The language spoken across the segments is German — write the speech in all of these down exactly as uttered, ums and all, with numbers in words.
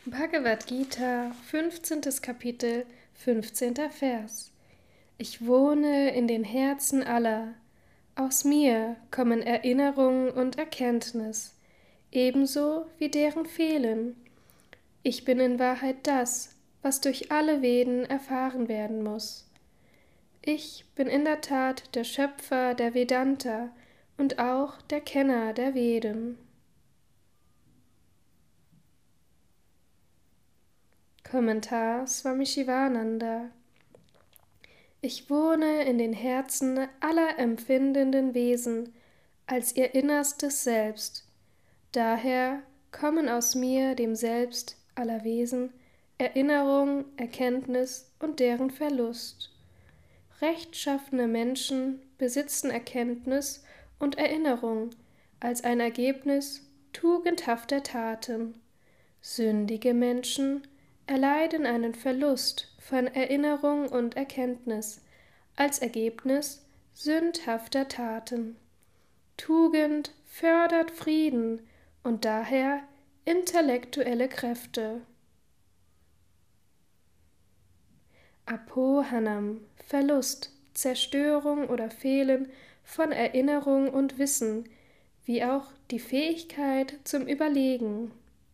Bhagavad Gita, fünfzehntes Kapitel, fünfzehnter Vers. Ich wohne in den Herzen aller. Aus mir kommen Erinnerung und Erkenntnis, ebenso wie deren Fehlen. Ich bin in Wahrheit das, was durch alle Veden erfahren werden muss. Ich bin in der Tat der Schöpfer der Vedanta und auch der Kenner der Veden. Kommentar Swami Shivananda. Ich wohne in den Herzen aller empfindenden Wesen als ihr innerstes Selbst. Daher kommen aus mir, dem Selbst aller Wesen, Erinnerung, Erkenntnis und deren Verlust. Rechtschaffene Menschen besitzen Erkenntnis und Erinnerung als ein Ergebnis tugendhafter Taten. Sündige Menschen erleiden einen Verlust von Erinnerung und Erkenntnis als Ergebnis sündhafter Taten. Tugend fördert Frieden und daher intellektuelle Kräfte. Apohanam, Verlust, Zerstörung oder Fehlen von Erinnerung und Wissen, wie auch die Fähigkeit zum Überlegen.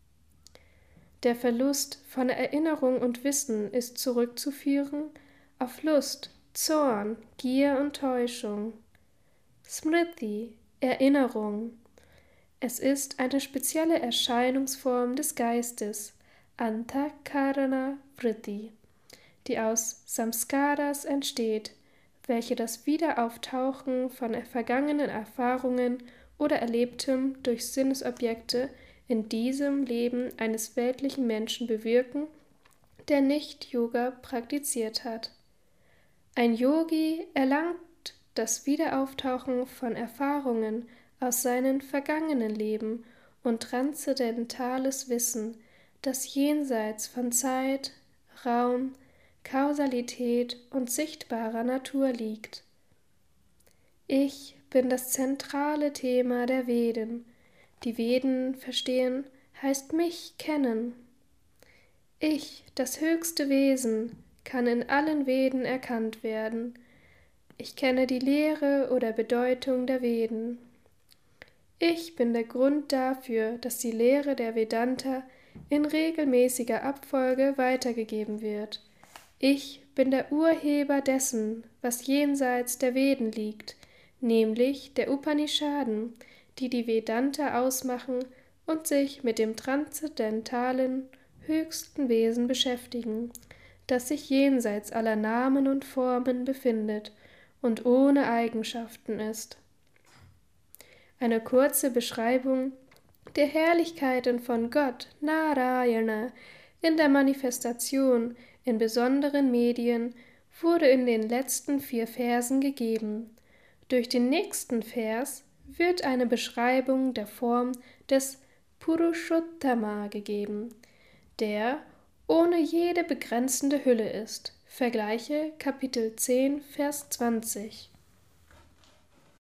Der Verlust von Erinnerung und Wissen ist zurückzuführen auf Lust, Zorn, Gier und Täuschung. Smriti, Erinnerung. Es ist eine spezielle Erscheinungsform des Geistes, Antakarana Vritti, die aus Samskaras entsteht, welche das Wiederauftauchen von vergangenen Erfahrungen oder Erlebtem durch Sinnesobjekte in diesem Leben eines weltlichen Menschen bewirken, der nicht Yoga praktiziert hat. Ein Yogi erlangt das Wiederauftauchen von Erfahrungen aus seinen vergangenen Leben und transzendentales Wissen, das jenseits von Zeit, Raum, Kausalität und sichtbarer Natur liegt. Ich bin das zentrale Thema der Veden. Die Veden verstehen heißt mich kennen. Ich, das höchste Wesen, kann in allen Veden erkannt werden. Ich kenne die Lehre oder Bedeutung der Veden. Ich bin der Grund dafür, dass die Lehre der Vedanta in regelmäßiger Abfolge weitergegeben wird. Ich bin der Urheber dessen, was jenseits der Veden liegt, nämlich der Upanishaden, die die Vedanta ausmachen und sich mit dem transzendentalen, höchsten Wesen beschäftigen, das sich jenseits aller Namen und Formen befindet und ohne Eigenschaften ist. Eine kurze Beschreibung der Herrlichkeiten von Gott, Narayana, in der Manifestation in besonderen Medien wurde in den letzten vier Versen gegeben. Durch den nächsten Vers wird eine Beschreibung der Form des Purushottama gegeben, der ohne jede begrenzende Hülle ist. Vergleiche Kapitel zehn, Vers zwanzig.